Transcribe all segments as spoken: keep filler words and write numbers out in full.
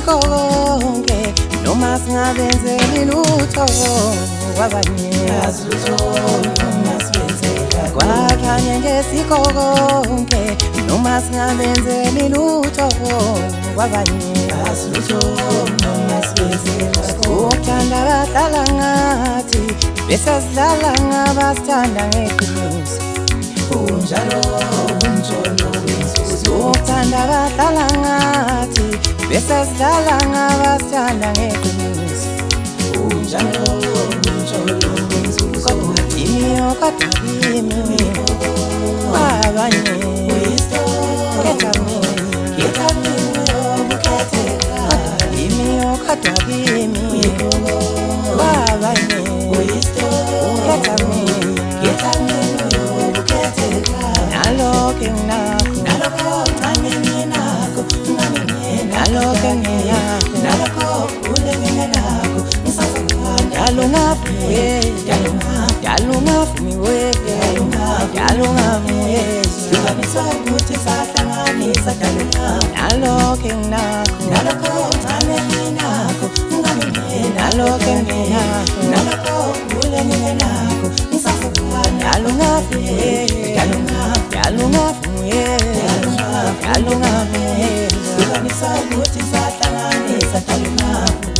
sikho konke noma singabenzeli lutho kwabanye Azutho noma sibenzela kwakhanye ngesikho konke noma singabenzeli lutho kwabanye Azutho noma sibenzela uthanda bahlala ngathi bese sidlala ngabasithanda ngeqiniso unjalo unjolo wenzuzo uthanda bahlala ngathi bese sidlala ngabasithanda ngeqiniso unjalo unjolo wenzuzo kimi kodwa kimi abanye khetha mina Khetha mina ubukhetheka kimi kodwa kimi abanye khetha mina Khetha mina ubukhetheka nalokho enginakho Nalokho ncane nginakho ncane nginakho nalokho engiyakho Nalokho kule nginakho ngisazokufana dala ungavuye dala ungavumiwe dala ungavuye Hlukaniswa ukuthi sahlanganisa dala nalokho enginakho Nalokho ncane nginakho ncane nginakho nalokho engiyakho Nalokho kule nginakho ngisazokufana dala ungavuye dala ungavuye dala ungavuye Hlukaniswa ukuthi sahlanganisa dala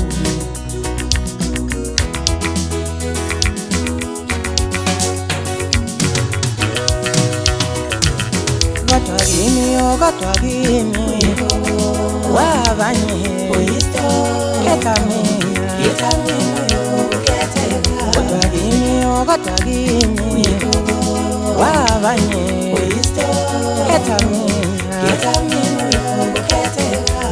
kodwa kimi kodwa kimi wabanye khetha mina Khetha mina ubukhetheka kodwa kimi kodwa kimi wabanye khetha mina Khetha mina ubukhetheka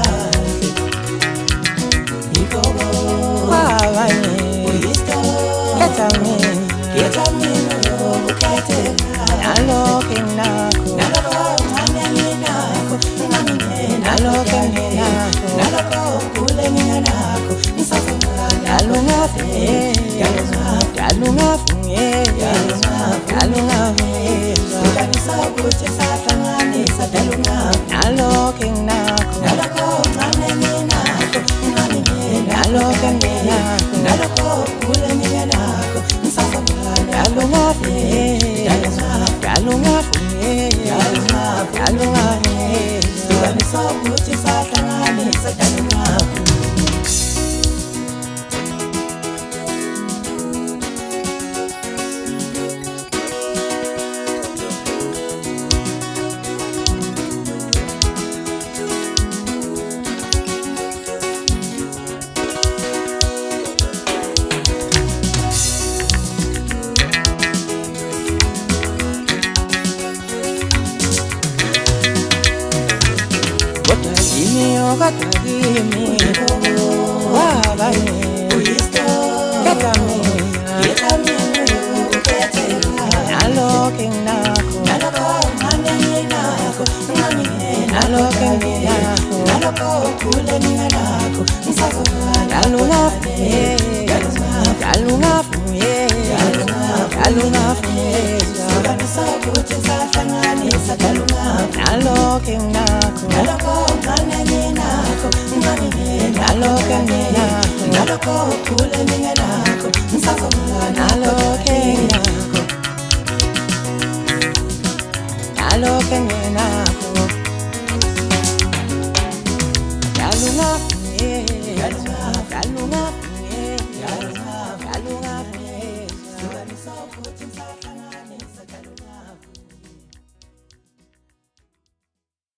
wabanye khetha mina Khetha mina ubukhetheka nalokho enginakho Nalokho ncane nginakho ncane nginakho nalokho enginakho Nalokho kule nginakho ngisazokufana dala ungavuye dala ungavuye dala ungavuye Hlukanisa ukuthi sahlanganisa dala nalokho enginakho Nalokho ncane nginakho ncane nginakho nalokho enginakho Nalokho kule nginakho ngisazokufana dala ungavuye dala ungavuye dala ungavuye Hlukanisa ukuthi sahlanganisa dala kodwa kimi kodwa kimi wabanye khetha mina Khetha mina ubukhetheka nalokho enginakho Nalokho ncane nginakho ncane nginakho nalokho enginakho Nalokho kule nginakho ngisazokufana dala ungavuye dala ungavuye dala ungavuye Hlukanisa ukuthi sahlanganisa dala nalokho enginakho Nalokho ncane nginakho ncane nginakho nalokho enginakho Nalokho kule nginakho ngisazokufana